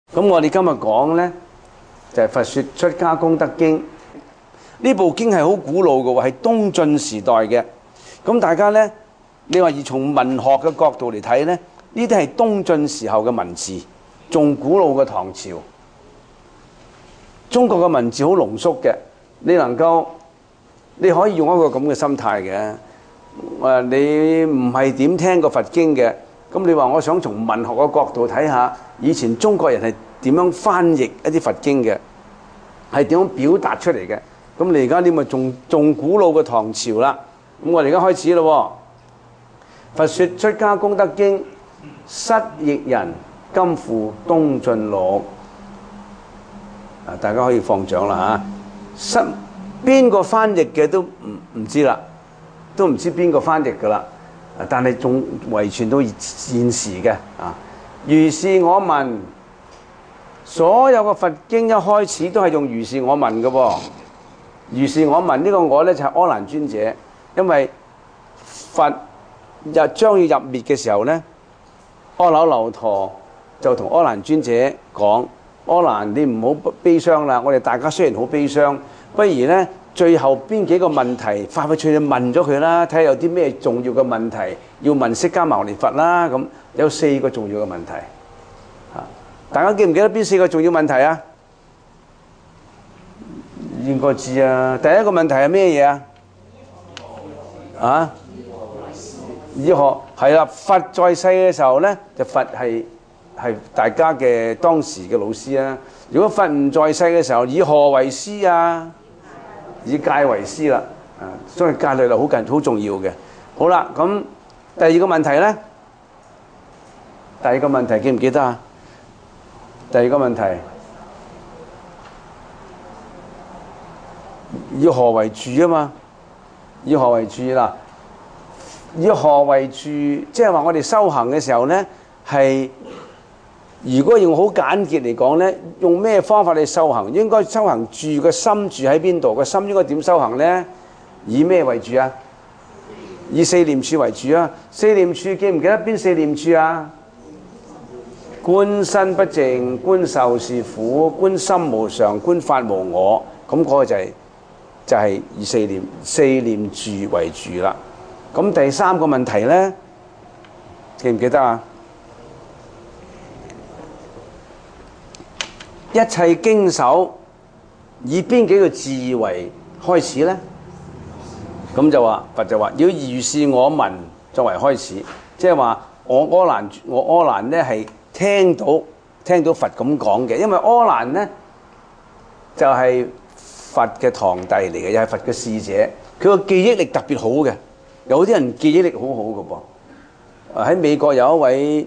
咁我哋今日講呢，就係《佛說出家功德經》。呢部經係好古老嘅喎，係東晉時代嘅。咁大家呢，你話以從文學嘅角度嚟睇呢，呢啲係東晉時候嘅文字，仲古老嘅唐朝。中國嘅文字好濃縮嘅，你可以用一個咁嘅心態嘅。你唔係點聽過佛經嘅，咁你話我想從文學嘅角度睇下，以前中國人係點樣翻譯一啲佛經嘅，係點樣表達出嚟嘅。咁你而家呢咪仲古老嘅唐朝啦。咁我哋而家開始咯。佛說出家功德經，失譯人，今付東晉錄。大家可以放掌啦嚇。邊個翻譯嘅都唔知啦，都唔知邊個翻譯噶啦。但係仲遺傳到現時嘅啊。如是我聞，所有嘅佛經一開始都係用如是我聞嘅喎。如是我聞呢個我呢，就係阿難尊者，因為佛將要入滅嘅時候呢，阿耨留陀就同阿難尊者講：阿難，你唔好悲傷啦，我哋大家雖然好悲傷，不如呢，最後邊幾個問題快快脆脆問咗佢啦，睇下有啲咩重要嘅問題要問釋迦牟尼佛啦。咁有4個重要嘅問題，大家記唔記得邊4個重要問題啊？應該知啊。第一個問題係咩嘢啊？啊？醫學係啦。佛在世嘅時候呢，就佛係大家嘅當時嘅老師啊。如果佛唔在世嘅時候，以何為師啊？以戒為師啦。所以戒律係好重要嘅。好啦，咁第二個問題呢？第二個問題記唔記得啊？第二個問題，以何為住啊嘛？以何為住啦？以何為住，即係話我哋修行嘅時候呢，係如果用好簡潔嚟講呢，用咩方法嚟修行？應該修行住個心住喺邊度？個心應該點修行呢？以咩為住啊？以4念處為住啊！4念處記唔記得邊4念處啊？觀身不淨，觀受是苦，觀心無常，觀法無我。咁嗰個就係以4念住為住啦。咁第3個問題呢，記唔記得啊？一切經首以邊幾個字為開始呢？咁就話佛就話要如是我聞作為開始，即係話我阿難呢係聽到佛咁講嘅，因為阿難呢就係佛嘅堂弟嚟嘅，又係佛嘅侍者，佢個記憶力特別好嘅。有啲人記憶力好好嘅噃。喺美國有一位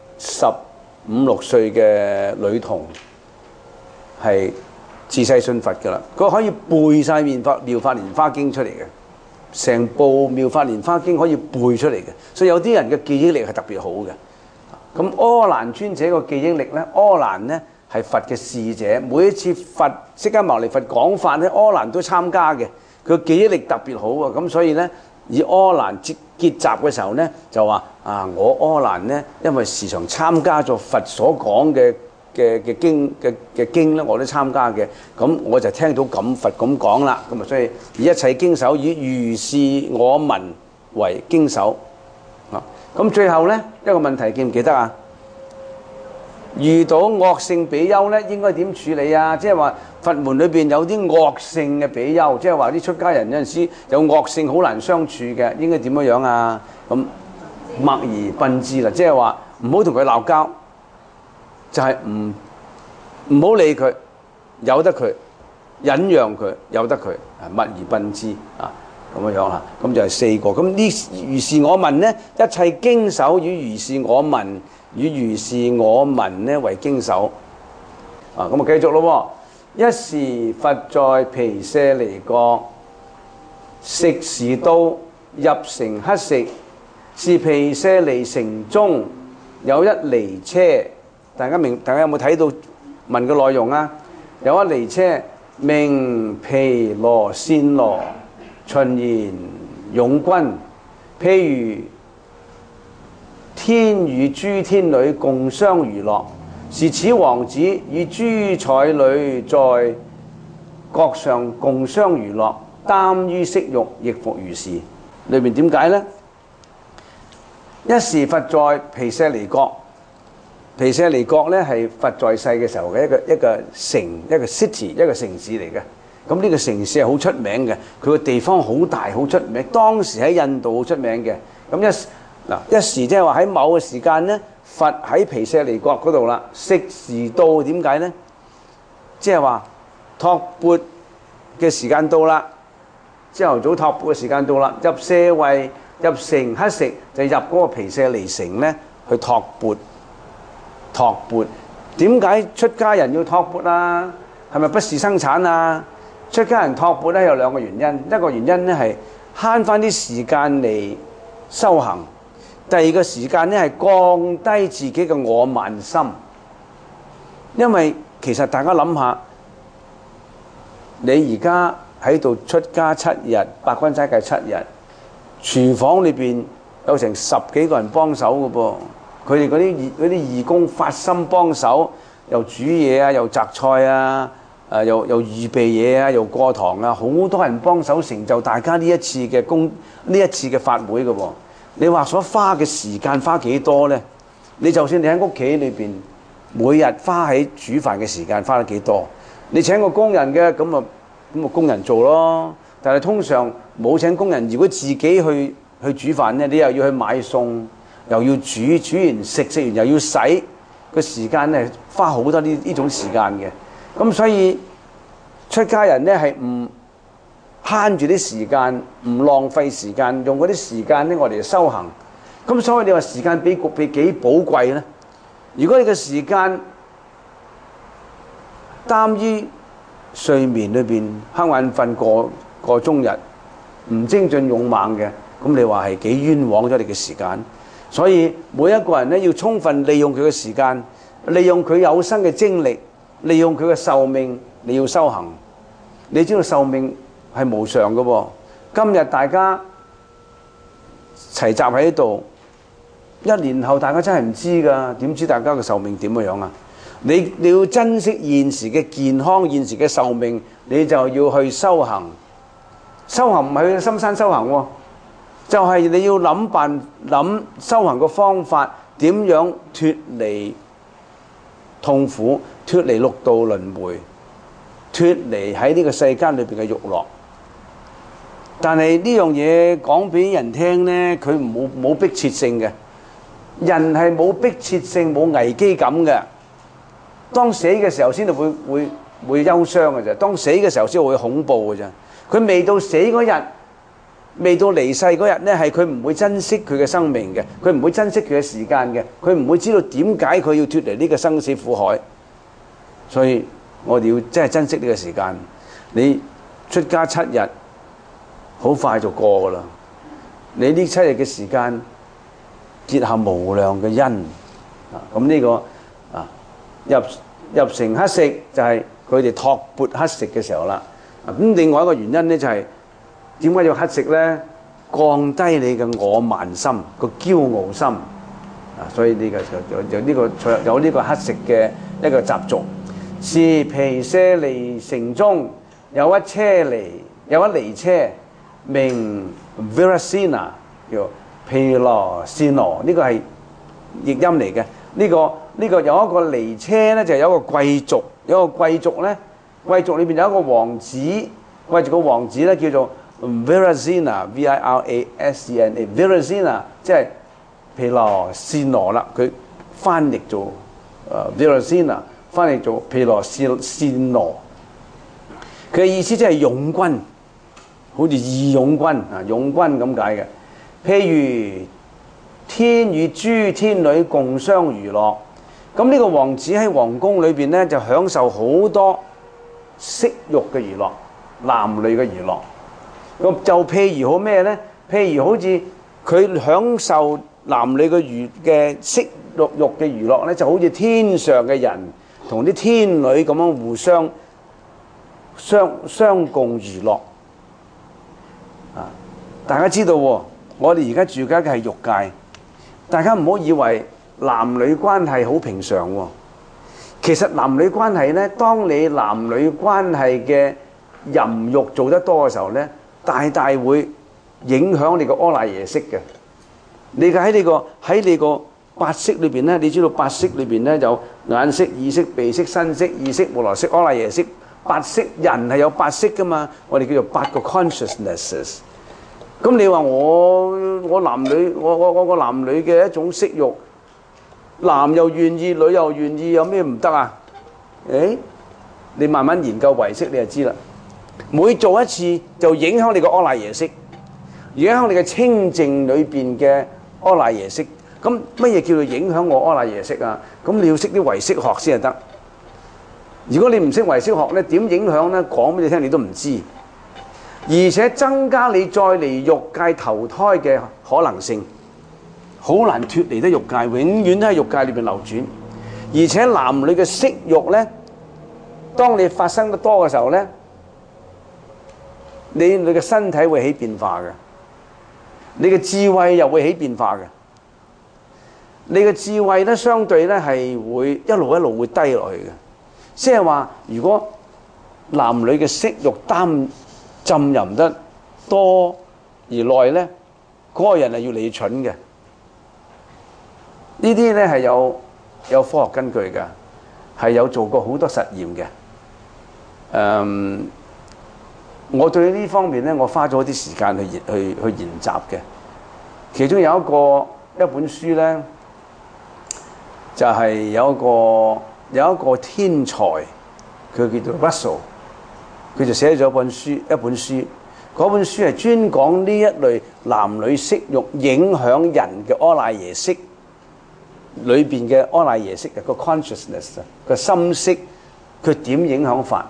15、16歲嘅女童係自細信佛㗎啦，佢可以背晒《妙法蓮華經》出嚟嘅，成部《妙法蓮華經》可以背出嚟嘅，所以有啲人嘅記憶力係特別好嘅。咁阿難尊者個記憶力呢？阿難呢係佛嘅侍者，每一次釋迦牟尼佛講法呢，阿難都參加嘅，佢記憶力特別好啊。咁所以呢，以阿難結集嘅時候呢，就話我阿難呢，因為時常參加咗佛所講嘅經呢，我都參加嘅，咁我就聽到咁佛咁講啦。咁啊，所以以一切經首以如是我聞為經首。咁最後呢，一個問題記唔記得啊？遇到惡性比丘呢，應該點處理啊？即係話佛門裏邊有啲惡性嘅比丘，即係話啲出家人有陣時有惡性好難相處嘅，應該點樣啊？咁默而賓之啦，即係話唔好同佢鬧交，就係唔好理佢，由得佢，忍讓佢，由得佢，默而賓之啊。咁樣啦，咁就係4個。咁呢如是我聞呢，一切經首與如是我聞與如是我聞呢為經首。咁啊繼續咯。一時佛在毗舍離國，食時到，入城乞食。是毗舍離城中有一尼車，大家有冇睇到問嘅內容啊？有一尼車名毗羅愆羅，循言勇軍，譬如天與諸天女共相娛樂， 是此王子與諸彩女在閣上共相娛樂，耽於色欲，亦復如是。裏面點解呢？一時佛在毗舍離國，毗舍離國咧係佛在世嘅時候嘅一個城，一個 city， 一個城市嚟嘅。咁呢個城市係好出名嘅，佢個地方好大，好出名。當時喺印度好出名嘅。咁一時即係話喺某個時間咧，佛喺毗舍離國嗰度啦，適時到，點解咧？即係話托缽嘅時間到啦，朝頭早托缽嘅時間到啦，入舍衛入城乞食，就入嗰個毗舍離城咧去托缽。托缽，點解出家人要托缽啊？係咪不事生產啊？出家人托缽咧有兩個原因，一個原因咧係慳翻啲時間嚟修行，第二個時間咧係降低自己嘅我慢心。因為其實大家諗下，你而家喺度出家7日，八關齋戒7日，廚房裏邊有成10幾個人幫手嘅噃。佢哋嗰啲義工發心幫手，又煮嘢啊，又摘菜啊，又預備嘢啊，又過堂啊，好多人幫手成就大家呢一次嘅法會嘅喎。你話所花嘅時間花幾多呢？你就算你喺屋企裏邊每日花喺煮飯嘅時間花得幾多？你請個工人嘅咁啊工人做咯。但係通常冇請工人，如果自己去煮飯呢，你又要去買餸。又要煮完食完又要洗，個時間咧花好多呢種時間嘅。咁所以出家人咧係唔慳住啲時間，唔浪費時間，用嗰啲時間咧我哋修行。咁所以你話時間比幾寶貴咧？如果你嘅時間耽於睡眠裏邊，瞌眼瞓過終日，唔精進勇猛嘅，咁你話係幾冤枉咗你嘅時間？所以每一個人咧要充分利用佢嘅時間，利用佢有生嘅精力，利用佢嘅壽命，你要修行。你知道壽命係無常嘅喎。今日大家齊集喺度，1年後大家真係唔知㗎，點知大家嘅壽命點樣啊？你要珍惜現時嘅健康，現時嘅壽命，你就要去修行。修行唔係去深山修行喎。就係你要諗修行嘅方法，點樣脫離痛苦，脫離六道輪迴，脫離喺呢個世間裏邊嘅欲樂。但係呢樣嘢講俾人聽呢，佢冇迫切性嘅。人係冇迫切性、冇危機感嘅。當死嘅時候先至會憂傷嘅啫。當死嘅時候先會恐怖嘅啫。佢未到死嗰日。未到離世嗰日呢，係佢唔會珍惜佢嘅生命嘅，佢唔會珍惜佢嘅時間嘅，佢唔會知道點解佢要脫離呢個生死苦海。所以我哋要真係珍惜呢個時間。你出家7日，好快就過噶啦。你呢7日嘅時間結下無量嘅因啊！咁呢個啊入城乞食就係佢哋托缽乞食嘅時候啦。咁另外一個原因呢，就係。點解要乞食呢？降低你嘅我慢心，個驕傲心啊！所以呢個有呢個乞食嘅一個習俗。是毗舍離城中有一離車，名 Virasena， 叫毗羅毘那。呢個係譯音嚟嘅。呢個有一個離車呢，就有一個貴族，有一個貴族呢，貴族裏邊有一個王子，貴族個王子呢叫做Virasena Virasena 即係毗羅毘那啦，佢翻譯做Virasena， 翻譯做毗羅毘那。佢嘅意思即係勇軍，好似義勇軍啊，勇軍咁解嘅。譬如天與諸天女共相娛樂，咁呢個王子喺皇宮裏邊咧就享受好多色欲嘅娛樂，男女嘅娛樂。咁就譬如好咩咧？譬如好似佢享受男女嘅色欲嘅娛樂咧，就好似天上嘅人同啲天女咁樣互相共娛樂啊！大家知道喎，我哋而家住緊嘅係欲界，大家唔好以為男女關係好平常喎。 其實男女關係呢，當你男女關係嘅淫慾做得多嘅時候呢，大大會影響你個阿賴耶識嘅。你喺你個八識裏邊呢，你知道八識裏邊呢有眼識、耳識、鼻識、身識、意識、無來識、阿賴耶識。八識，人係有八識噶嘛，我哋叫做八個 consciousnesses。咁你話我男女，我個男女嘅一種色慾，男又願意，女又願意，有咩唔得啊？你慢慢研究唯識你就知啦。每做一次就影響你個阿賴耶識，影響你嘅清淨裏邊嘅阿賴耶識。咁乜嘢叫做影響我阿賴耶識啊？咁你要識啲唯識學先係得。如果你唔識唯識學咧，點影響咧？講俾你聽，你都唔知。而且增加你再嚟欲界投胎嘅可能性，好難脫離得欲界，永遠都喺欲界裏邊流轉。而且男女嘅色欲咧，當你發生得多嘅時候咧，你嘅身體會起變化嘅，你嘅智慧又會起變化嘅。你嘅智慧咧，相對咧係會一路一路會低落去嘅。即係話，如果男女嘅色欲浸淫得多而耐咧，嗰個人係越嚟越蠢嘅。呢啲咧係有科學根據嘅，係有做過好多實驗嘅。我對呢方面咧，我花咗啲時間去研習嘅。其中有一本書咧，就係有一個天才，佢叫做 Russell， 佢就寫咗一本書，嗰本書係專講呢一類男女色欲影響人嘅阿賴耶識裏邊嘅阿賴耶識嘅個 consciousness 個心識，佢點影響法？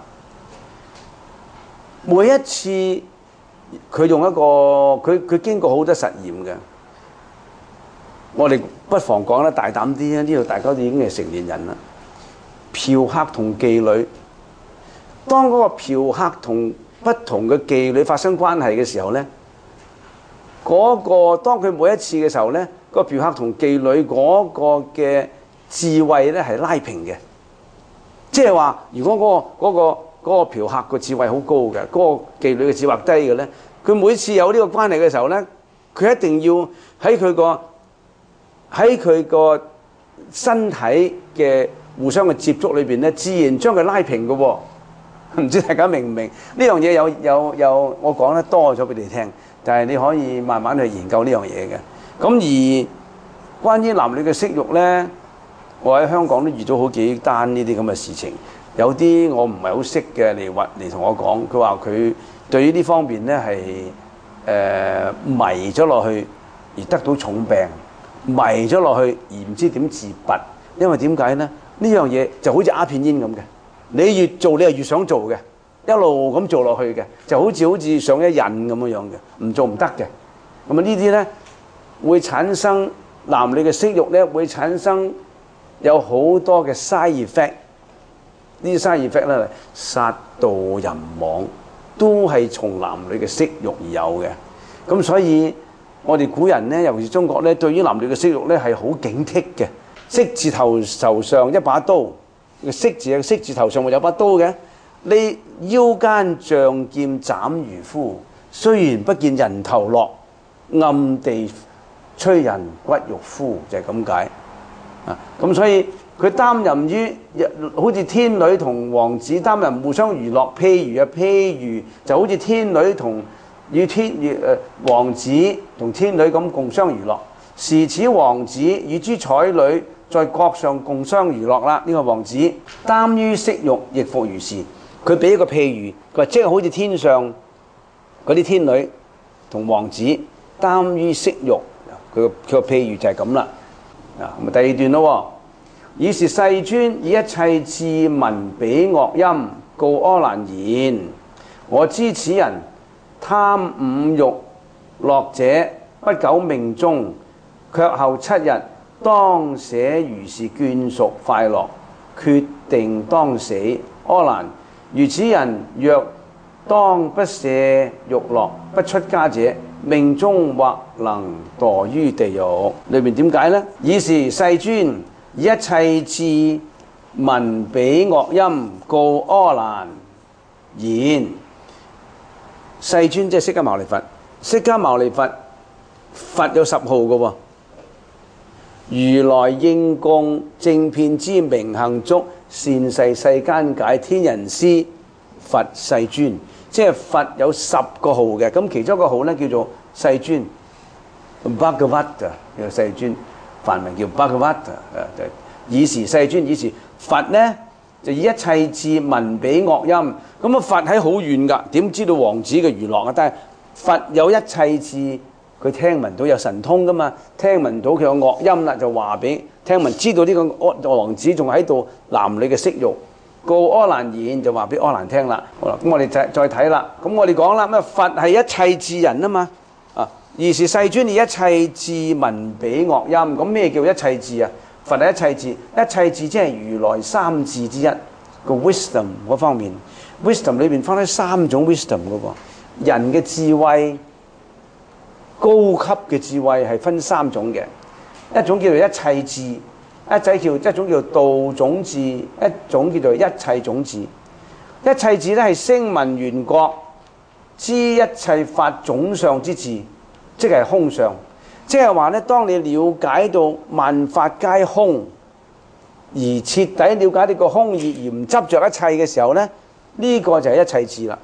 每一次佢用一個佢經過好多實驗嘅，我哋不妨講得大膽啲啊！呢度大家都已經係成年人啦。嫖客同妓女，當嗰個嫖客同不同嘅妓女發生關係嘅時候咧，當佢每一次嘅時候咧，個嫖客同妓女嗰個嘅智慧咧係拉平嘅，即係話如果嗰個嫖客個智慧好高嘅，嗰個妓女嘅智慧低嘅咧，佢每次有呢個關係嘅時候咧，佢一定要喺佢個身體嘅互相嘅接觸裏邊咧，自然將佢拉平嘅喎。唔知大家明唔明呢樣嘢？有我講得多咗俾你聽，但係你可以慢慢去研究呢樣嘢嘅。咁而關於男女嘅色欲咧，我喺香港都遇到好幾單呢啲咁嘅事情。有啲我唔係好識嘅嚟同我講，佢話佢對於呢方面咧係迷咗落去而得到重病，迷咗落去而唔知點自拔。因為點解咧？呢樣嘢就好似鴉片煙咁嘅，你越做你係越想做嘅，一路咁做落去嘅，就好似上一癮咁樣嘅，唔做唔得嘅。咁啊呢啲咧會產生男女嘅色欲咧，會產生有好多嘅 side effect。呢啲 side effect 咧，殺盜淫妄都係從男女嘅色欲而有嘅。咁所以我哋古人咧，尤其是中國咧，對於男女嘅色欲咧係好警惕嘅。色字頭上一把刀，個色字嘅色字頭上會有把刀嘅。你腰間仗劍斬漁夫，雖然不見人頭落，暗地催人骨肉枯，就係咁解。咁所以佢擔任於好似天女同王子擔任互相娛樂，譬如就好似天女同王子同天女咁共相娛樂。時此王子與諸彩女在閣上共相娛樂啦。呢個王子耽於色欲，亦復如是。佢俾一個譬喻，佢話即係好似天上嗰啲天女同王子耽於色欲，佢個譬喻就係咁啦。咁第二段咯，以是世尊以一切智聞彼樂音，告阿難言：我知此人貪五欲樂者，不久命終，卻後7日當捨如是眷屬快樂，決定當死。阿難，如此人若當不捨欲樂，不出家者，命終或能墮於地獄。裏面點解呢？以是世尊以一切智聞彼惡音，告阿難言。世尊即係釋迦牟尼佛，釋迦牟尼佛佛有10號嘅喎。如來應供正遍知明行足，善逝世間解天人師佛世尊。即係佛有10個號嘅，咁其中一個號咧叫做世尊 Bhagavata， 叫世尊，梵文叫 Bhagavata， 以時世尊，以時佛咧就以一切智聞彼惡音。咁啊，佛喺好遠㗎，點知道王子嘅娛樂啊？但係佛有一切智，佢聽聞到有神通㗎嘛，聽聞到佢有惡音啦，就話俾聽聞知道呢個王子仲喺度男女嘅色欲，告阿難言，就話俾阿難聽啦。好啦，咁我哋再睇啦。咁我哋講啦，咩佛係一切智人啊嘛，而是世尊以一切智聞彼惡音。咁咩叫一切智啊？佛係一切智，一切智即係如來三智之一個 wisdom 嗰方面。wisdom 裏邊分開3種 wisdom 嘅喎，人嘅智慧，高級嘅智慧係分3種嘅，一種叫做一切智，一種叫做道種智，一種叫做一切種智。一切智咧係聲聞緣覺知一切法總相之智，即係空相。即係話咧，當你了解到萬法皆空，而徹底了解呢個空義而唔執着一切嘅時候咧，呢個就係一切智啦。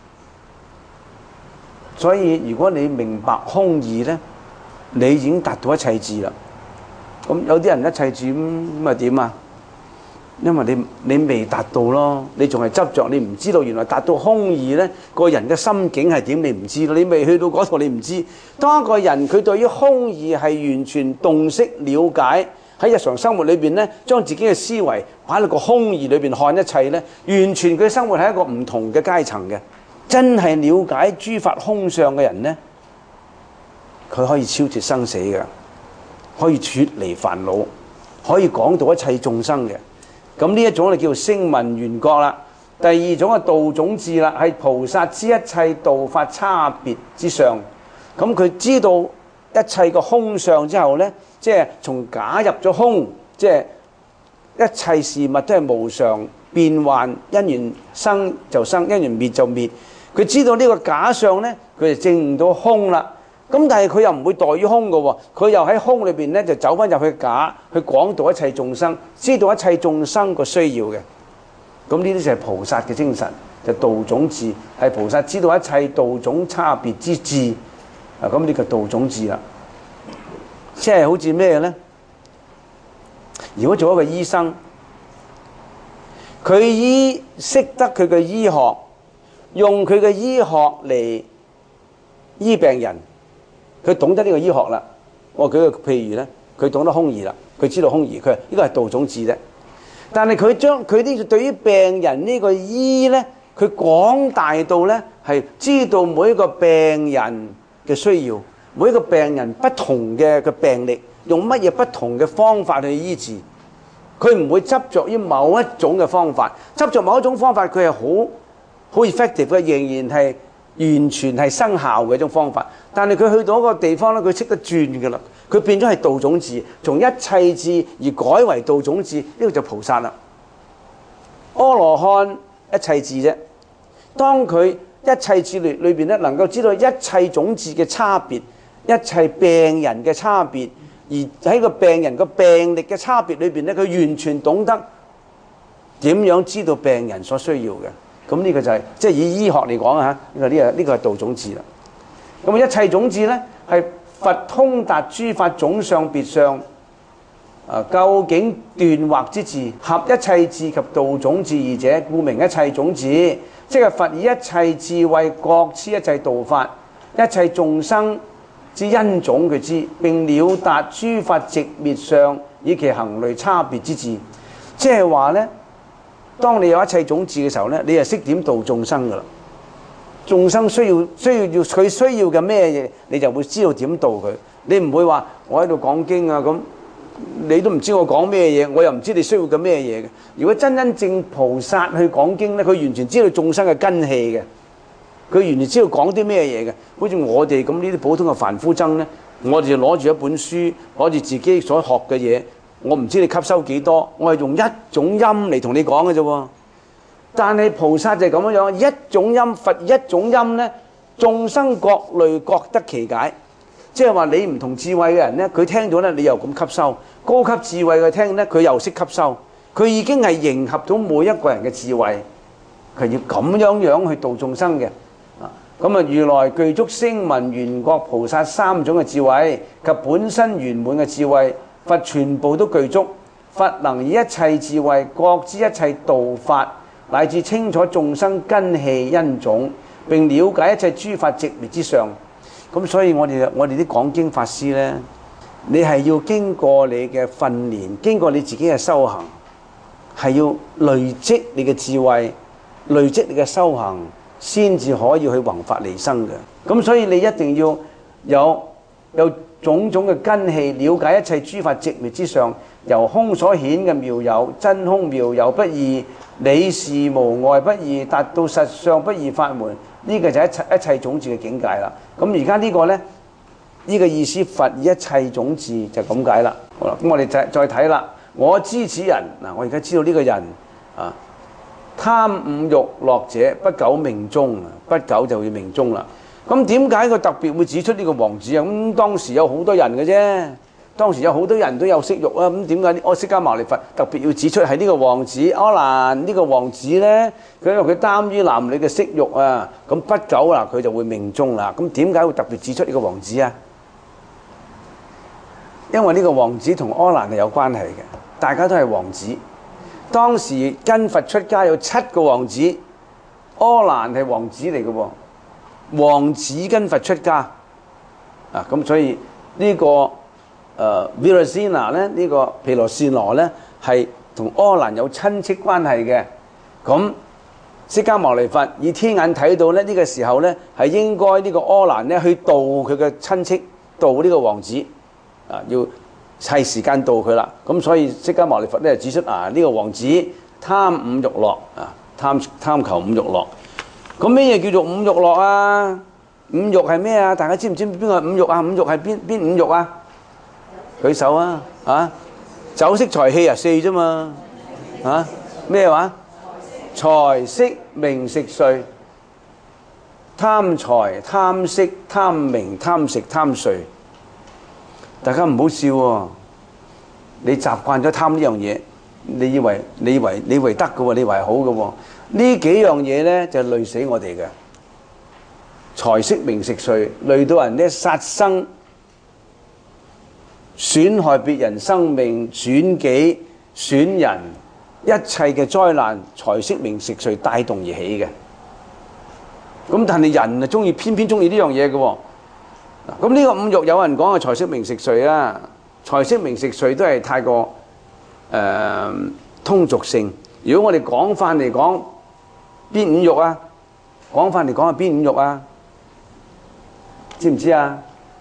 所以如果你明白空義咧，你已經達到一切智啦。咁有啲人一切智咁咪點啊？因為你未達到咯，你仲係執着，你唔知道原來達到空義咧，個人嘅心境係點，你唔知道，你未去到嗰度，你唔知。當一個人佢對於空義係完全洞悉了解，喺日常生活裏邊咧，將自己嘅思維擺喺個空義裏邊看一切咧，完全佢生活喺一個唔同嘅階層嘅。真係了解諸法空相嘅人咧，佢可以超脫生死嘅，可以脫離煩惱，可以講到一切眾生嘅。咁呢一種就叫做聲聞緣覺啦。第二種係道種智啦，係菩薩知一切道法差別之相。咁佢知道一切個空相之後咧，即係從假入咗空，即係一切事物都係無常變幻，因緣生就生，因緣滅就滅。佢知道呢個假相咧，佢就證悟到空啦。咁但係佢又唔會墮於空嘅喎，佢又喺空裏邊咧就走翻入去假，去廣度一切眾生，知道一切眾生個需要嘅。咁呢啲就係菩薩嘅精神，就道種智，係菩薩知道一切道種差別之智。咁呢個道種智啦，即係好似咩咧？如果做一個醫生，佢識得佢嘅醫學，用佢嘅醫學嚟醫病人。佢懂得呢個醫學啦，我舉個譬如咧，佢懂得空義啦，佢知道空義，佢話呢個係道種智啫。但係佢將佢呢個對於病人呢個醫咧，佢廣大到咧係知道每一個病人嘅需要，每一個病人不同嘅病歷，用乜嘢不同嘅方法去醫治。佢唔會執着於某一種嘅方法，執着某一種方法佢係好 effective 嘅，仍然係完全係生效嘅一種方法。但係佢去到一個地方咧，佢識得轉嘅啦，佢變咗係道種智，從一切智而改為道種智，呢個就菩薩啦。阿羅漢一切智啫，當佢一切智裏邊咧，能夠知道一切種智嘅差別，一切病人嘅差別，而喺個病人個病歷嘅差別裏邊咧，佢完全懂得點樣知道病人所需要嘅。咁呢個就係即係以醫學嚟講啊，呢個係道種智啦。咁一切種智咧係佛通達諸法總相別相，究竟斷惑之智，合一切智及道種智二者，故名一切種智。即係佛以一切智慧覺知一切道法，一切眾生之因種佢知，並了達諸法寂滅相，以其行類差別之智。即係話咧，當你有一切種智嘅時候咧，你就識點度眾生噶啦。眾生需要佢需要嘅咩嘢，你就會知道點度佢。你唔會話我喺度講經啊，咁你都唔知我講咩嘢，我又唔知你需要嘅咩嘢嘅。如果真正菩薩去講經咧，佢完全知道眾生嘅根器嘅，佢完全知道講啲咩嘢嘅。好似我哋咁呢啲普通嘅凡夫僧咧，我哋就攞住一本書，攞住自己所學嘅嘢， 我唔知你吸收幾多，我係用一種音嚟同你講嘅啫喎。但係菩薩就係咁樣，一種音，佛一種音呢，眾生各類各得其解。即係話你唔同智慧嘅人呢，佢聽到呢，你又咁吸收；高級智慧嘅聽呢，佢又識吸收。佢已經係迎合到每一個人嘅智慧，佢要咁樣去度眾生嘅。咁啊，如來具足聲聞緣覺菩薩三種嘅智慧及本身圓滿嘅智慧，佛全部都具足。佛能以一切智慧覺知一切道法，乃至清楚眾生根器因種，並了解一切諸法寂滅之相。咁所以我哋啲講經法師呢，你係要經過你嘅訓練，經過你自己嘅修行，係要累積你嘅智慧，累積你嘅修行，先至可以去弘法利生嘅。咁所以你一定要有種種嘅根器，了解一切諸法寂滅之相，由空所顯嘅妙有，真空妙有不二，理事無礙不二，達到實相不二法門。呢個就係一切種子嘅境界啦。咁而家呢個呢，呢個意思，佛以一切種子就咁解啦。好啦，咁我哋再睇啦。我知此人嗱，我而家知道呢個人啊，貪五欲樂者，不久命終，不久就會命終啦。咁點解佢特別會指出呢個王子啊？咁當時有好多人嘅啫，當時有好多人都有色欲啊。咁點解釋迦牟尼佛特別要指出係呢個王子阿難呢個王子呢？佢因為佢耽於男女嘅色欲啊，咁不久啦佢就會命終啦。咁點解會特別指出呢個王子啊？因為呢個王子同阿難係有關係嘅，大家都係王子。當時跟佛出家有7個王子，阿難係王子嚟嘅喎。王子跟佛出家啊，咁所以呢個Virasena 咧，呢個毗羅毘那咧係同阿難有親戚關係嘅。咁釋迦牟尼佛以天眼睇到咧，呢個時候咧係應該呢個阿難咧去度佢嘅親戚，度呢個王子啊，要係時間度佢啦。咁所以釋迦牟尼佛咧指出啊，呢個王子貪五欲樂啊，貪求五欲樂。咁咩嘢叫做五欲樂啊？五欲係咩啊？大家知唔知邊個係五欲啊？五欲係邊五欲啊？舉手啊！啊，酒色財氣啊，4啫嘛。啊，咩話？財色名食睡，貪財貪色貪名貪食貪睡。大家唔好笑喎，你習慣咗貪呢樣嘢，你以為得嘅喎，你以為好嘅喎。呢幾樣嘢呢，就累死我哋嘅。財色名食睡累到人呢殺生、損害別人生命、損己、損人，一切嘅災難，財色名食睡帶動而起嘅。咁但係人啊偏偏中意呢樣嘢嘅喎。咁呢個五欲有人講係財色名食睡啦，財色名食睡都係太過通俗性。如果我哋廣泛嚟講，邊五欲啊？廣泛嚟講係邊五欲啊？知唔知啊？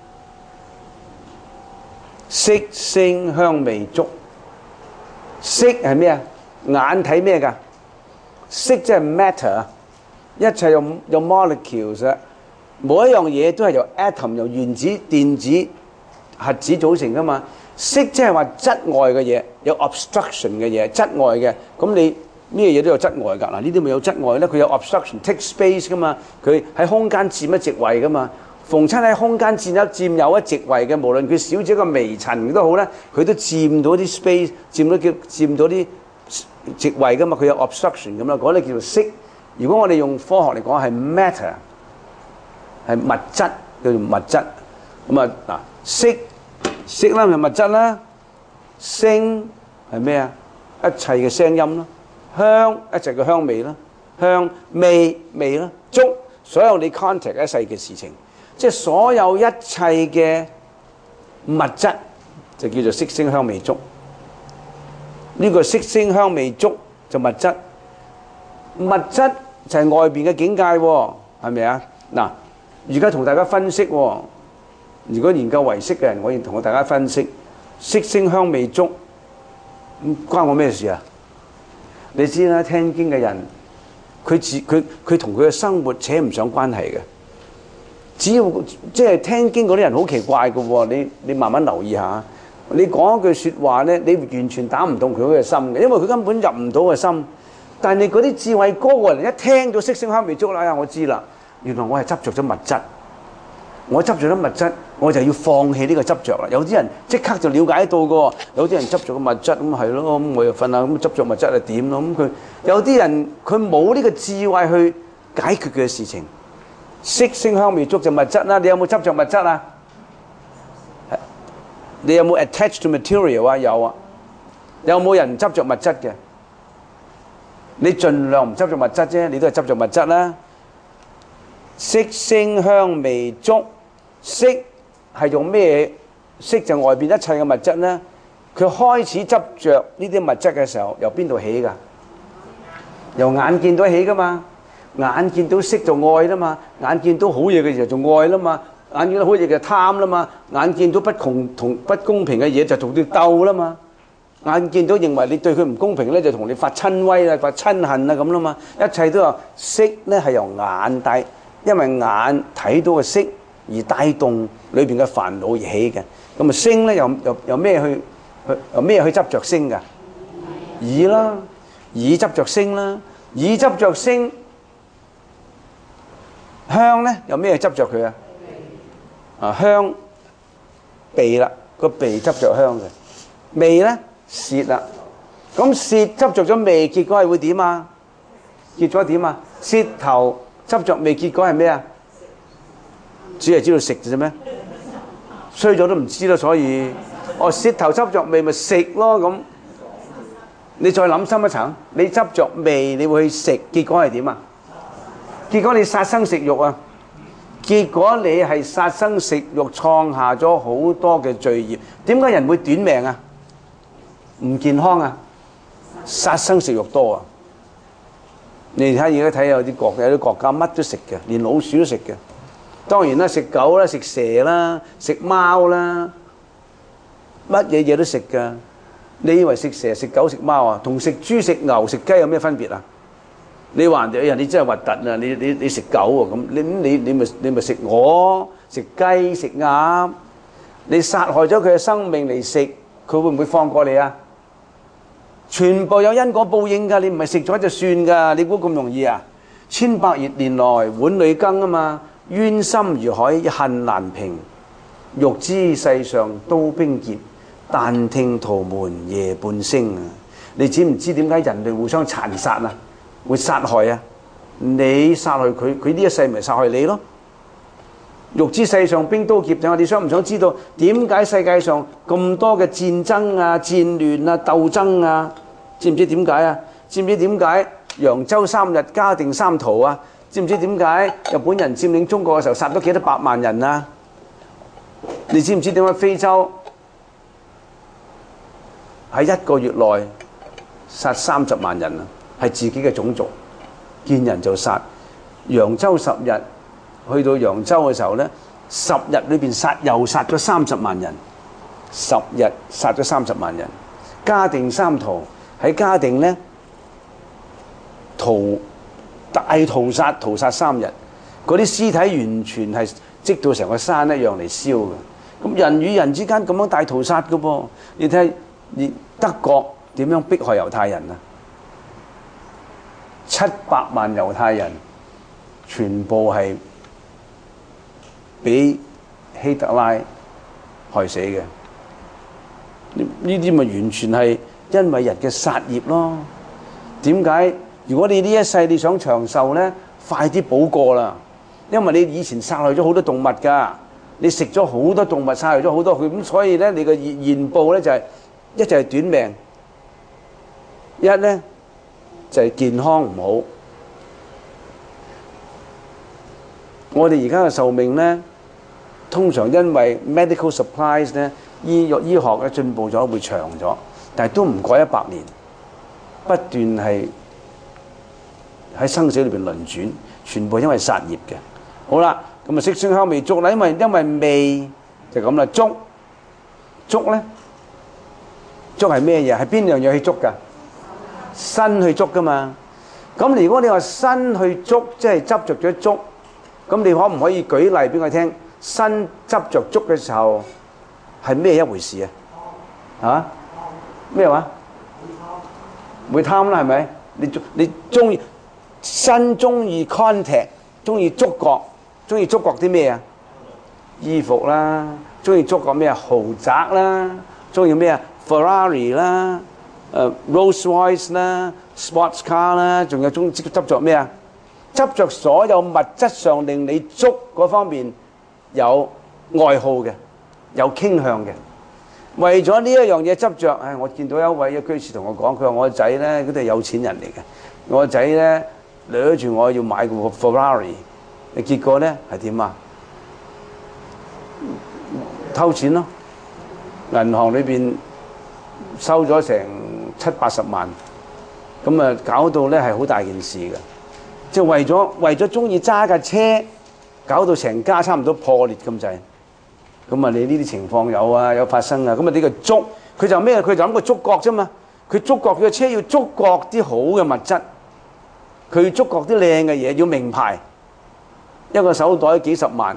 色聲香味觸。色係咩啊？眼睇咩㗎？色即係 matter， 一切有 molecules， 每一樣嘢都係由 atom 由原子、電子、核子組成㗎嘛。色即係話質外嘅嘢，有 obstruction 嘅嘢，質外嘅。咁你咩嘢都有質外㗎。嗱，呢啲咪有質外咧？佢有 obstruction，take space 㗎嘛。佢喺空間佔一席位㗎嘛。逢親喺空間佔有一席位嘅，無論佢小至一個微塵都好咧，佢都佔到啲 space， 佔到啲席位㗎嘛。佢有 obstruction 咁啦，嗰啲叫做色。如果我哋用科學嚟講係 matter， 係物質，叫做物質。咁啊嗱，色啦係物質啦，聲係咩啊？一切嘅聲音啦，香一切嘅香味啦，香味啦，觸所有你 contact 一世嘅事情。即係所有一切嘅物質就叫做色聲香味觸。呢個色聲香味觸就物質，物質就係外邊嘅境界喎，係咪啊？嗱，而家同大家分析喎。如果研究唯識嘅人，我要同大家分析色聲香味觸，關我咩事啊？你知啦，聽經嘅人，佢同佢嘅生活扯唔上關係嘅。只要即係聽經嗰啲人好奇怪嘅喎，你慢慢留意下， 你講一句説話咧，你完全打唔動佢嘅心嘅，因為佢根本入唔到個心。但係你嗰啲智慧高嘅人一聽到色聲香味觸啦，我知啦，原來我係執着咗物質，我執着咗物質，我就要放棄呢個執着啦。有啲人即刻就了解到嘅，有啲人執着個物質咁係咯，咁我又瞓下咁執着物質係點咯？咁佢有啲人佢冇呢個智慧去解決佢嘅事情。色聲香味觸就物質啦，你有冇執着物質啊？你有冇 attached to material 啊？有啊。有冇人執着物質嘅？你盡量唔執着物質啫，你都係執着物質啦。色聲香味觸，色係用咩？色就外邊一切嘅物質咧。佢開始執着呢啲物質嘅時候，由邊度起㗎？由眼見到起㗎嘛。眼見到色就愛啦嘛，眼見到好嘢嘅時候就愛啦嘛，眼見到好嘢就貪啦嘛，眼見到不公平嘅嘢就同佢鬥啦嘛，眼見到認為你對佢唔公平咧，就同你發親威啊、發親恨啊咁啦嘛，一切都話色咧係由眼帶，因為眼睇到嘅色而帶動裏邊嘅煩惱而起嘅。咁啊聲咧由咩去執着聲㗎？耳啦，耳執着聲啦，耳執着聲。香咧有咩執着佢啊？啊香鼻啦，個鼻執着香嘅。味咧舌啦，咁舌執着咗味，結果係會點啊？結果點啊？舌頭執着味，結果係咩啊？只係知道食啫咩？衰咗都唔知啦，所以舌頭執着味咪食咯咁。你再諗深一層，你執着味，你會去食，結果係點啊？結果你殺生食肉啊！結果你係殺生食肉，創下咗好多嘅罪業。點解人會短命啊？唔健康啊！殺生食肉多啊！你睇而家睇有啲國家乜都食嘅，連老鼠都食嘅。當然啦，食狗啦，食蛇啦，食貓啦，乜嘢都食㗎。你以為食蛇、食狗、食貓啊，同食豬、食牛、食雞有咩分別啊？你話人哋真係核突啊！你食狗喎咁，你咪食鵝、食雞、食鴨，你殺害咗佢嘅生命嚟食，佢會唔會放過你啊？全部有因果報應㗎，你唔係食咗就算㗎，你估咁容易啊？千百億年來碗裏羹啊嘛，冤心如海恨難平，欲知世上刀兵劫，但聽屠門夜半聲啊！你知唔知點解人類互相殘殺啊？會殺害啊！你殺害佢，佢呢一世咪殺害你咯？欲知世上兵刀劫，你想唔想知道點解世界上咁多嘅戰爭啊、戰亂啊、鬥爭啊？知唔知點解啊？知唔知點解揚州3日嘉定3屠啊？知唔知點解日本人佔領中國嘅時候殺咗幾多百萬人啊？你知唔知點解非洲喺1個月內殺30萬人啊？係自己嘅種族，見人就殺。揚州10日，去到揚州嘅時候呢，10日裏邊又殺咗30萬人，10日殺咗30萬人。嘉定3屠喺嘉定呢，大屠殺3日，嗰啲屍體完全係積到成個山一樣嚟燒嘅。咁人與人之間咁樣大屠殺嘅噃，你睇德國點樣迫害猶太人啊？700萬猶太人全部係俾希特拉害死嘅，呢啲咪完全係因為人嘅殺業咯。點解？如果你呢一世你想長壽呢，快啲補過啦，因為你以前殺害咗好多動物㗎，你食咗好多動物，殺害咗好多佢，咁所以呢，你嘅現報呢就係一就係短命，一呢就係健康唔好。我哋而家嘅壽命呢，通常因為 medical supplies 呢，醫學咧進步咗會長咗，但係都唔過100年，不斷係喺生死裏邊輪轉，全部因為殺業嘅。好啦，咁啊色聲香味觸啦，因為味就咁啦，觸咧，觸係咩嘢？係邊樣嘢去觸㗎？身去觸㗎嘛。咁如果你話身去觸，即係執着咗觸，咁你可唔可以舉例俾我聽？身執着觸嘅時候係咩一回事啊？ 嚇咩話？會貪啦，係咪？你中意身中意 contact， 中意觸覺，中意觸覺啲咩啊？衣服啦，中意觸覺咩啊？豪宅啦，中意咩啊 ？Ferrari 啦，Rolls Royce 啦 ，Sports car 啦，仲有執着咩啊？執着所有物質上令你觸嗰方面有愛好嘅，有傾向嘅。為咗呢一樣嘢執着，我見到一位居士同我講，佢話我個仔咧，嗰啲係有錢人嚟嘅，我個仔咧掠住我要買個 Ferrari， 結果咧係點啊？偷錢咯！銀行裏邊收咗成70-80萬，咁啊搞到咧係好大件事嘅，即係為咗中意揸架車，搞到成家差唔多破裂咁滯。咁啊，你呢啲情況有發生啊！咁啊，呢個觸佢就咩？佢就諗個觸覺啫嘛。佢觸覺佢嘅車要觸覺啲好嘅物質，佢要觸覺啲靚嘅嘢，要名牌，一個手袋幾十萬，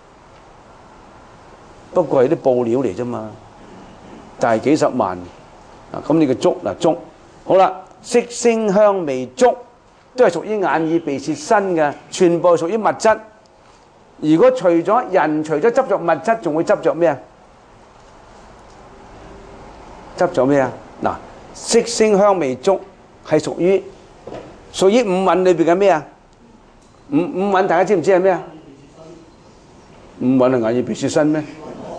不過係啲布料嚟啫嘛，但係幾十萬啊！咁你個觸好啦，色聲香味觸都係屬於眼耳鼻舌身嘅，全部係屬於物質。如果除咗執着物質，仲會執着咩啊？執着咩啊？嗱，色聲香味觸係屬於五蘊裏邊嘅咩啊？五蘊大家知唔知係咩啊？五蘊係眼耳鼻舌身咩？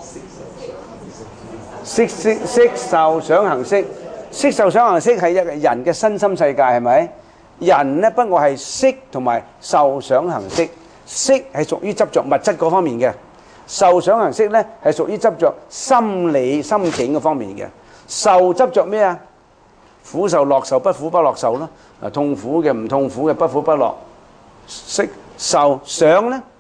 色受想行識，色受想行識係一個人嘅身心世界，係咪？人呢，不過係色同埋受想行識。色係屬於執着物質嗰方面嘅，受想行識咧係屬於執着心理心境嗰方面嘅。受執着咩啊？苦受樂受，不苦不樂受咯。啊，痛苦嘅唔痛苦嘅，不苦不樂。受想咧，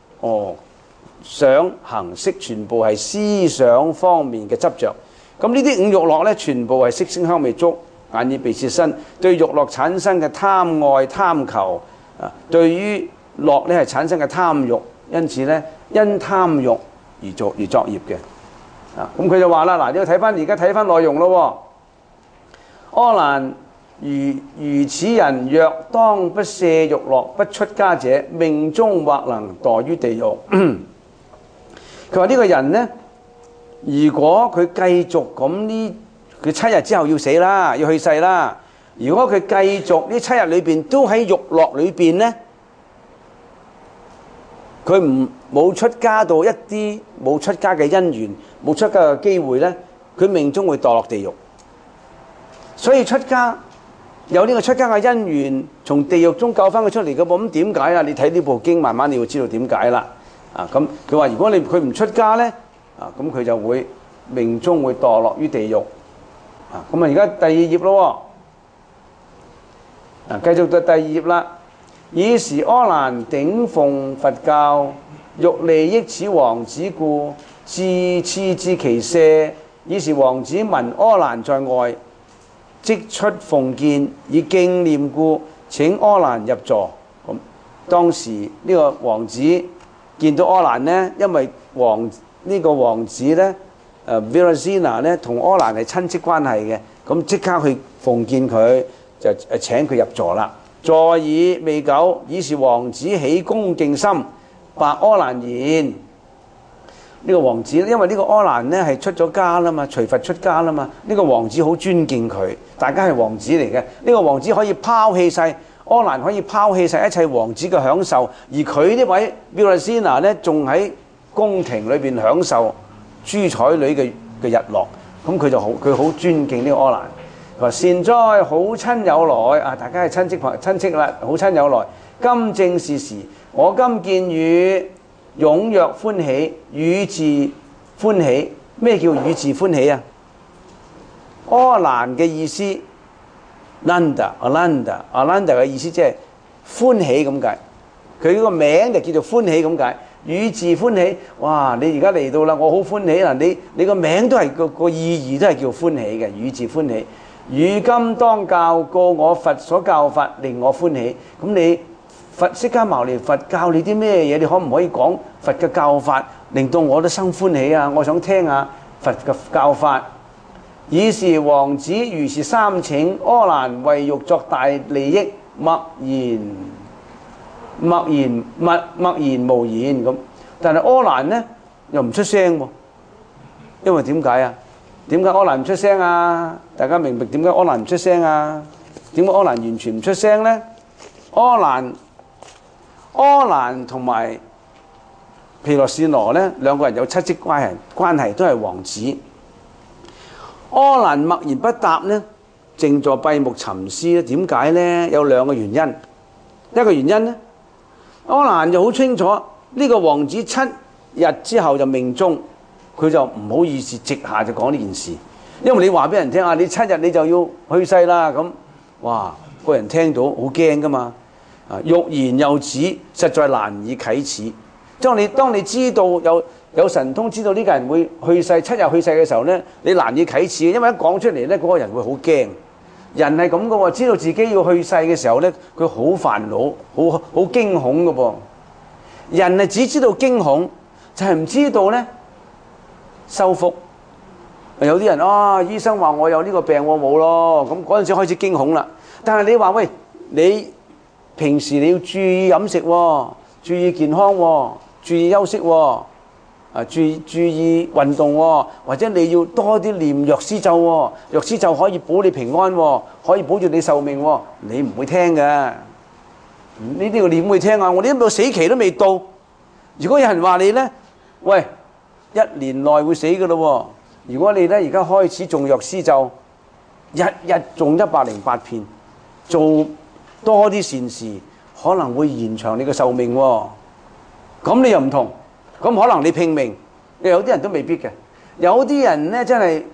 想行識全部係思想方面嘅執着。咁呢啲五欲樂咧，全部係色聲香味觸眼耳鼻舌身對欲樂產生嘅貪愛貪求啊，對於樂咧係產生嘅貪欲，因此咧因貪欲而作業嘅。啊，咁佢就話啦，嗱，你要睇翻而家睇翻內容咯。阿難，如此人若當不捨欲樂不出家者，命終或能墮於地獄。佢話呢個人呢，如果佢繼續咁佢7日之後要死啦，要去世啦。如果佢繼續呢7日裏邊都喺欲樂裏邊呢，佢冇出家到一啲冇出家嘅因緣，冇出家嘅機會呢，佢命中會墮落地獄。所以出家有呢個出家嘅因緣，從地獄中救翻佢出嚟嘅噃。咁點解啊？你睇呢部經，慢慢你會知道點解啦。啊，咁佢話如果佢唔出家呢，啊咁佢就會命中會墮落於地獄。啊，咁啊而家第二頁咯。啊，繼續到第二頁啦。爾時阿難頂奉佛教，欲利益此王子故，自賜至其舍。爾時王子聞阿難在外，即出奉見，以敬念故，請阿難入座。咁當時呢個王子見到阿難呢，因為呢個王子呢，Virasena 呢同阿難係親戚關係嘅，咁即刻去奉見佢，就請佢入座啦。坐已未久，爾時王子起恭敬心，白阿難言：呢個王子，因為呢個阿難呢係出咗家啦嘛，隨佛出家啦嘛，呢個王子好尊敬佢，大家係王子嚟嘅。呢個王子可以拋棄晒，阿難可以拋棄晒一切王子嘅享受，而佢呢位 Virasena 呢仲喺宮廷裏邊享受珠彩女嘅日落，咁佢好尊敬呢個阿難。話善哉，好親友來啊！大家係親戚啦，好親友來。今正是時，我今見與踴躍歡喜，與自歡喜。咩叫與自歡喜啊？阿難嘅意思 ，Nanda 嘅意思即係歡喜咁解。佢呢個名就叫做歡喜咁解。與自歡喜，哇！你而家嚟到啦，我好歡喜啦。你個名都係個意義都係叫歡喜嘅，與自歡喜。如今當教告我佛所教法，令我歡喜。咁你佛釋迦牟尼佛教你啲咩嘢？你可唔可以講佛嘅教法，令到我都生歡喜啊？我想聽下佛嘅教法。 爾時王子如是三請，柯蘭為欲作大利益，默然無言咁。但係柯蘭呢又唔出聲喎，因為點解啊？點解柯蘭唔出聲啊？大家明唔明點解柯蘭唔出聲啊？點解柯蘭完全唔出聲呢？柯蘭同埋毗諾士羅呢兩個人有親戚關係，都係王子。柯蘭默然不答呢，靜坐閉目沉思咧。點解呢？有兩個原因。一個原因呢，柯蘭就好清楚呢個王子7日之後就命終，佢就唔好意思直下就講呢件事，因為你話俾人聽啊，你7日你就要去世啦咁，哇，個人聽到好驚噶嘛。欲言又止，實在難以啟齒。當你知道有神通，知道呢個人會去世7日去世嘅時候呢，你難以啟齒，因為一講出嚟呢，嗰個人會好驚。人係咁噶喎，知道自己要去世嘅時候呢，佢好煩惱，好驚恐噶噃。人係只知道驚恐，就係唔知道呢修復。有啲人醫生話我有呢個病我冇咯，咁嗰陣時開始驚恐啦。但係你話喂，你平時你要注意飲食喎，注意健康喎，注意休息喎，注意運動喎，或者你要多啲念藥師咒喎，藥師咒可以保你平安喎，可以保住你壽命喎，你唔會聽嘅。呢啲你點會聽啊？我哋都死期都未到。如果有人話你呢，喂，1年內會死嘅咯喎。如果你呢而家開始種藥師咒，日日種108片，做多啲善事，可能會延長你嘅壽命喎。咁你又唔同，咁可能你拼命，有啲人都未必嘅。有啲人呢真係，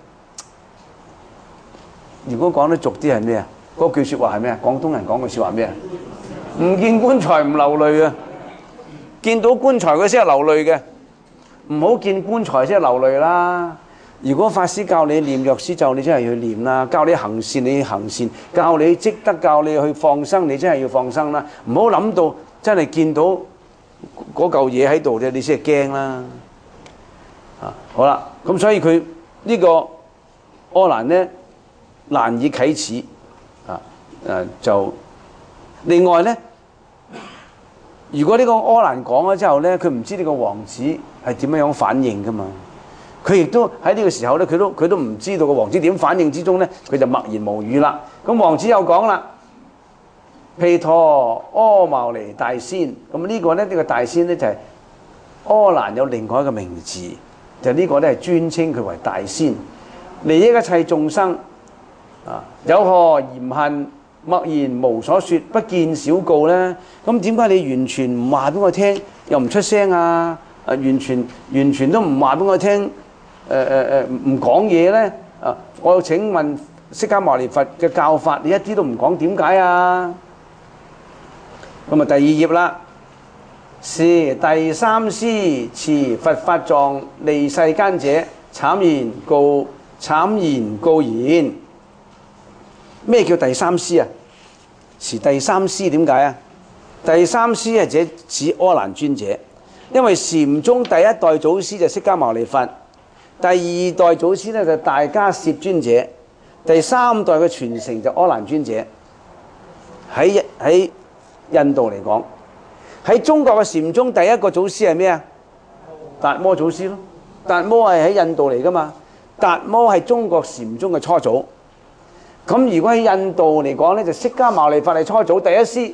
如果講得俗啲係咩啊？嗰句説話係咩啊？廣東人講句説話咩啊？唔見棺材唔流淚啊！見到棺材佢先係流淚嘅，唔好見棺材先係流淚啦。如果法師教你念藥師咒，你真係要去念啦；教你行善，你要行善；教你積德，教你去放生，你真係要放生啦。唔好諗到真係見到嗰嚿嘢喺度啫，你先係驚啦。好啦，咁所以佢呢個柯蘭呢難以啟齒就另外呢，如果呢個柯蘭講咗之後呢，佢唔知呢個王子係點樣反應噶嘛。佢亦都喺呢個時候咧，佢都唔知道個王子點反應之中咧，佢就默然無語啦。咁王子又講啦：毗陀阿牟尼大仙。咁呢個咧，呢個大仙咧就係柯蘭有另外一個名字，就呢個咧係專稱佢為大仙，利益一切眾生。有何嫌恨？默然無所說，不見少告咧。咁點解你完全唔話俾我聽，又唔出聲啊？完全都唔話俾我聽。唔講嘢咧，我請問釋迦牟尼佛嘅教法，你一啲都唔講，點解啊？咁啊，第2頁啦。是第三師持佛法藏利世間者，慘然告言。咩叫第三師啊？持第三師點解啊？第三師係指柯蘭尊者，因為禪宗第一代祖師就釋迦牟尼佛。第2代祖師咧就大迦葉尊者，第3代嘅傳承就柯蘭尊者。喺印度嚟講，喺中國嘅禪宗第一個祖師係咩啊？達摩祖師咯。達摩係喺印度嚟噶嘛？達摩係中國禪宗嘅初祖。咁如果喺印度嚟講咧，就釋迦牟尼佛係初祖第一師。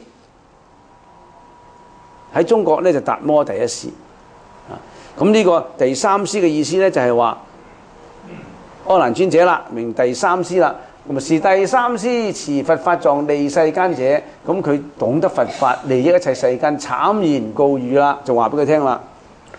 喺中國咧就達摩第一師。咁呢個第三師嘅意思咧，就係話柯蘭尊者啦，名第三師啦。咁啊，是第三師持佛法藏利世間者，咁佢懂得佛法，利益一切世間，慘然告語啦，就話俾佢聽啦。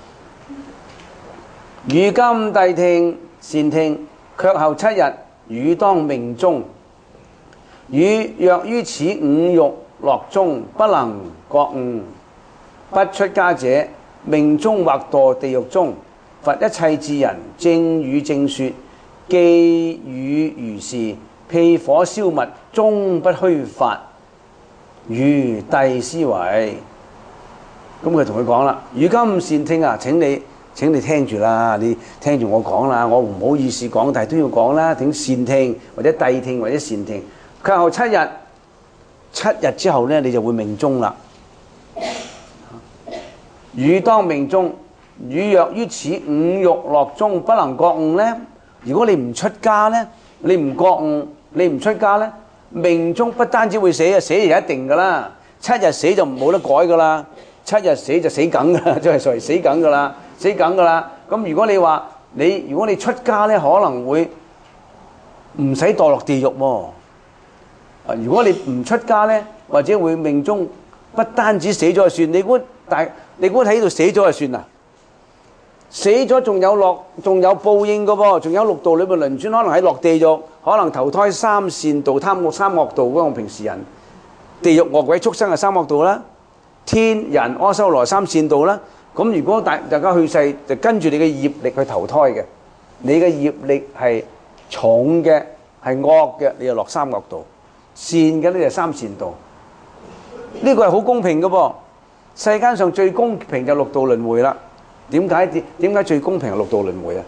汝今諦聽善聽，卻後7日，汝當命終。汝若於此5欲樂中不能覺悟，不出家者，命終或墮地獄中。佛一切智人正語正說，既語如是，譬火燒物，終不虛發。如諦思惟。咁佢同佢講啦：汝今善聽啊，請你請你聽住啦，你聽住我講啦，我唔好意思講，但係都要講啦，請善聽或者諦聽或者善聽。佢後7日，7日之後咧，你就會命終啦。汝當命終，汝若於此五欲樂中不能覺悟咧，如果你唔出家咧，你唔覺悟，你唔出家咧，命終不單止會死啊，死就一定噶啦。7日死就冇得改噶啦，7日死就死梗噶啦，即係所謂死梗噶啦，死梗噶啦。咁如果你話如果你出家咧，可能會唔使墮落地獄喎。如果你唔出家咧，或者會命終不單止死咗就算，你估喺度死咗就算啦？死咗仲有報應嘅噃，仲有六道裏面輪轉，可能喺落地獄，可能投胎三善道、三惡道嗰個平時人。地獄惡鬼畜生係三惡道啦，天人阿修羅三善道啦。咁如果大家去世就跟住你嘅業力去投胎嘅，你嘅業力係重嘅係惡嘅，你就落三惡道；善嘅呢就三善道。呢個係好公平嘅噃。世間上最公平就六道輪迴啦。點解最公平係六道輪迴啊？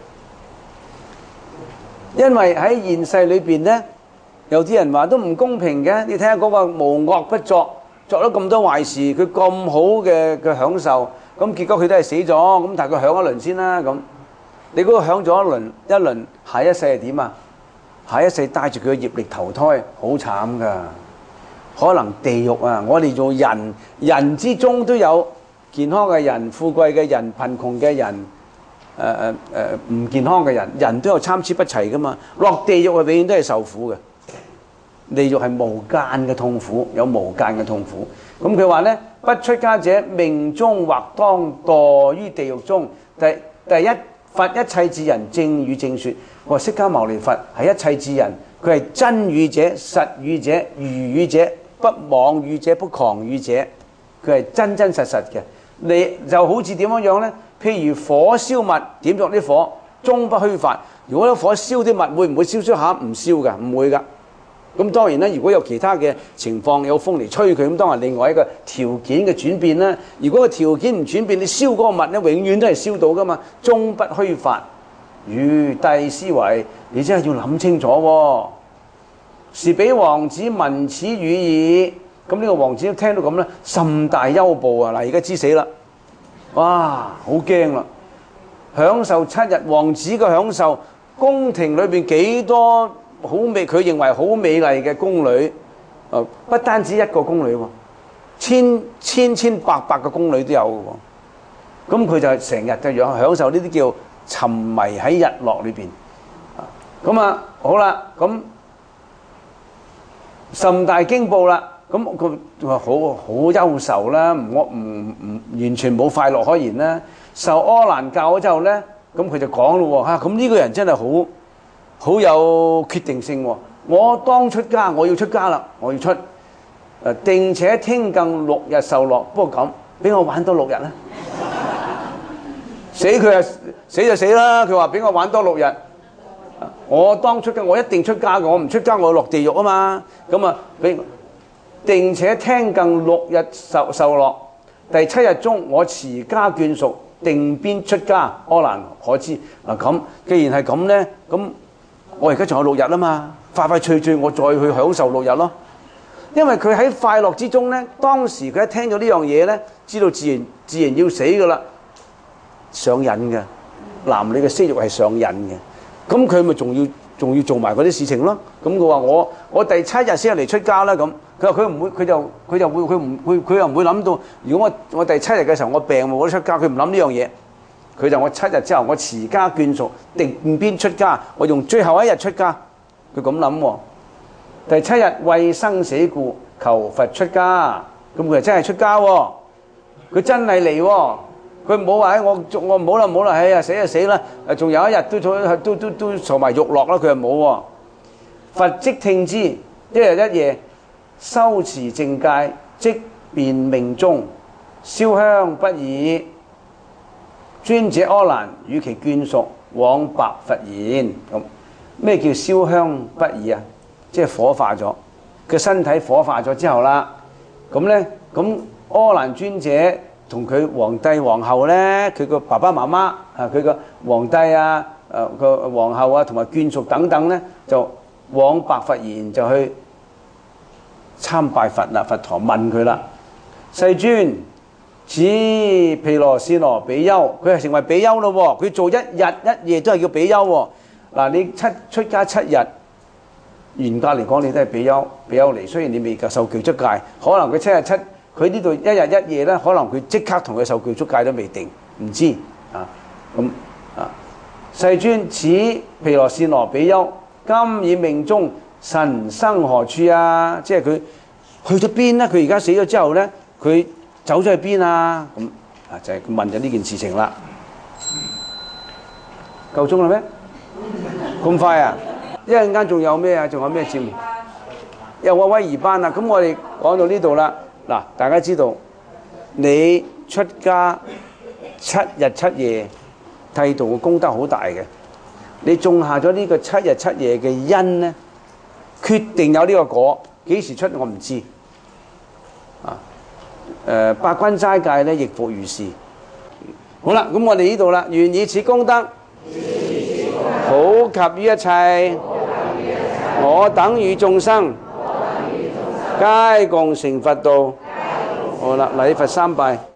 因為喺現世裏邊咧，有啲人話都唔公平嘅。你睇下嗰個無惡不作，作咗咁多壞事，佢咁好嘅享受，咁結果佢都係死咗。咁但係佢享一輪先啦。咁你嗰個享咗一輪，下一世係點啊？下一世帶住佢嘅業力投胎，好慘噶。可能地獄啊！我哋做人之中都有健康嘅人、富貴嘅人、貧窮嘅人、唔健康嘅人，人都有參差不齊噶嘛。落地獄係永遠都係受苦嘅，地獄係無間嘅痛苦，有無間嘅痛苦。咁佢話咧，不出家者命終或當墮於地獄中。第一，佛一切智人正語正說。我話釋迦牟尼佛係一切智人，佢係真語者、實語者、如語者、不妄語者、不誑語者，佢係真真實實嘅。你就好似點樣呢？譬如火燒物，點着啲火，終不虛發。如果啲火燒啲物，會唔會燒下唔燒㗎？唔會㗎。咁當然啦，如果有其他嘅情況，有風嚟吹佢，咁當然另外一個條件嘅轉變啦。如果個條件唔轉變，你燒嗰個物咧，永遠都係燒到㗎嘛，終不虛發。如諦思維，你真係要諗清楚喎。是彼王子聞此語已，咁呢個王子聽到咁咧，甚大憂怖啊！嗱，而家知死啦，哇，好驚啦！享受7日，王子嘅享受，宮廷裏邊幾多好美，佢認為好美麗嘅宮女，不單止一個宮女喎，千百個宮女都有嘅喎。咁佢就成日就享受呢啲叫沉迷喺日落裏邊。咁啊，好啦，咁甚大驚怖啦。咁佢話好憂愁啦，唔完全冇快樂可言啦。受阿難教咗之後咧，咁佢就講咯喎，咁呢個人真係好有決定性喎。我當出家，我要出家啦，我要出。定且聽更6日受樂，不過咁俾我玩多6日啦。死佢啊，死就死啦。佢話俾我玩多6日。我當出家，我一定出家嘅。我唔出家，我要落地獄啊嘛。咁啊，定且聽更6日受樂。第7日中，我持家眷屬，定邊出家。阿難可知嗱？咁既然係咁咧，咁我而家仲有6日啊嘛，快脆脆我再去享受6日咯。因為佢喺快樂之中咧，當時佢一聽到呢樣嘢咧，知道自然要死噶啦，上癮嘅，男女嘅色欲係上癮嘅。咁佢咪仲要做埋嗰啲事情咯。咁佢話我第7日先嚟出家啦。咁佢話佢唔會，佢又唔會諗到，如果我第7日嘅時候我病冇得出家，佢唔諗呢樣嘢。佢就我7日之後我持家眷屬，定邊出家，我用最後一日出家。佢咁諗喎。第7日為生死故求佛出家，咁佢就真係出家喎。佢真係嚟喎。佢唔好話我唔好啦，哎呀死就死啦，仲有一日都受埋欲樂啦。佢又冇喎。佛即聽之，一日一夜修持淨戒，即便命終，燒香不已。尊者阿難與其眷屬往白佛言：咁咩叫燒香不已啊？即係火化咗，個身體火化咗之後啦，咁咧，咁阿難尊者同佢皇帝皇后咧，佢個爸爸媽媽啊，佢個皇帝啊，個皇后啊，同埋眷屬等等咧，就往白佛言就去參拜佛啦。佛陀問佢啦：世尊，此毗羅舍那比丘，佢係成為比丘咯喎，佢做一日一夜都係叫比丘喎。嗱，你出家7日，嚴格嚟講你都係比丘嚟，雖然你未夠受具足戒，可能佢7日7，佢呢度一日一夜咧，可能佢即刻同佢受具足戒都未定，唔知啊咁啊。世尊，此毗羅舍那比丘，今以命終，神生何處啊？即係佢去咗邊咧？佢而家死咗之後咧，佢走咗去邊啊？咁啊就係佢問咗呢件事情啦。夠鐘啦咩？咁快啊！一陣間仲有咩啊？仲有咩節目？有個威儀班啊！咁我哋講到呢度啦。嗱，大家知道你出家7日7夜剃度嘅功德好大嘅，你種下咗呢個7日7夜嘅因咧，決定有呢個果。幾時出我唔知啊。八關齋戒咧亦復如是。好啦，咁我哋呢度啦，願以此功德普及於一切，我等與眾生皆共成佛道。好啦，禮佛3拜。